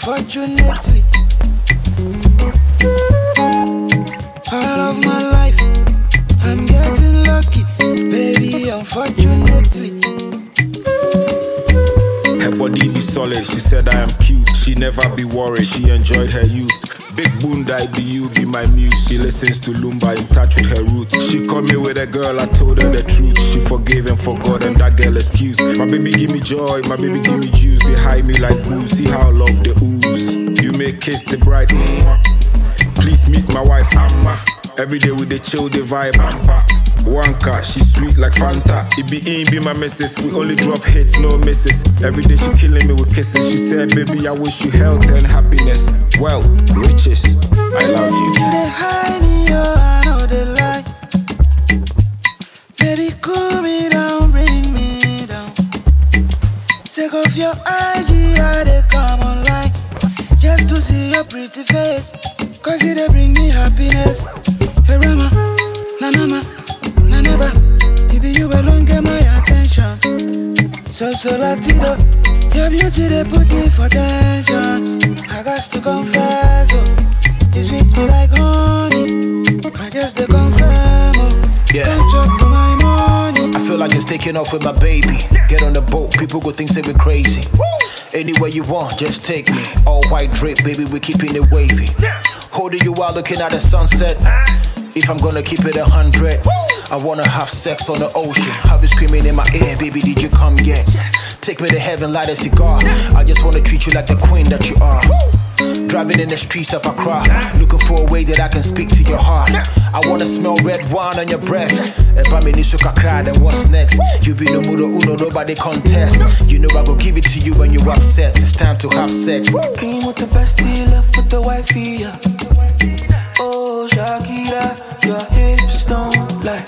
unfortunately. All of my life, I'm getting lucky, baby, unfortunately. Her body be solid, she said I am cute. She never be worried, she enjoyed her youth. Big bunda, be you, be my muse. She listens to Lumba, in touch with her roots. She called me with a girl, I told her the truth. She forgave and forgot, and that girl excused. My baby give me joy, my baby give me juice. They hide me like booze, see how love the ooze. You may kiss the bride, please meet my wife, Amma. Every day with the chill, the vibe, Wanka, she's sweet like Fanta. It be my missus, we only drop hits, no misses. Every day she killing me with kisses. She said, baby, I wish you health and happiness. Wealth, riches, I love you. You dey hide me, oh, I know they lie. Baby, cool me down, bring me down. Take off your IG, I dey come online just to see your pretty face, cause you dey bring me happiness. Hey Rama, Nanama, Nanaba, baby you alone get my attention. So Latido, your beauty they put me for tension. I got to confess, oh, you sweet me like honey. I guess they confirm, oh, yeah. Don't drop to my money. I feel like it's taking off with my baby. Get on the boat, people go think say we crazy. Anywhere you want, just take me. All white drip, baby, we keeping it wavy. Holding you while looking at the sunset. If I'm gonna keep it 100, I wanna have sex on the ocean. Have you screaming in my ear, baby, did you come yet? Take me to heaven, light a cigar. I just wanna treat you like the queen that you are. Driving in the streets of Accra, looking for a way that I can speak to your heart. I wanna smell red wine on your breath. If I'm in Isuka cry, then what's next? You be the Mudo Uno, nobody contest. You know I go give it to you when you're upset. It's time to have sex. Came with the best deal, left with the wifey, yeah. Oh, Shakira, your hips don't lie.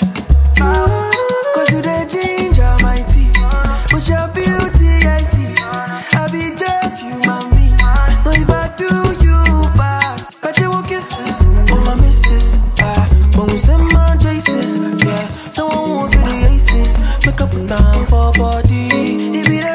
Cause you the ginger, my tea. With your beauty, I see. I be just you, mommy. So if I do you bad, bet you will kisses. Oh, my missus, when we send my traces, yeah. Someone won't feel the aces. Make up a time for body. It be the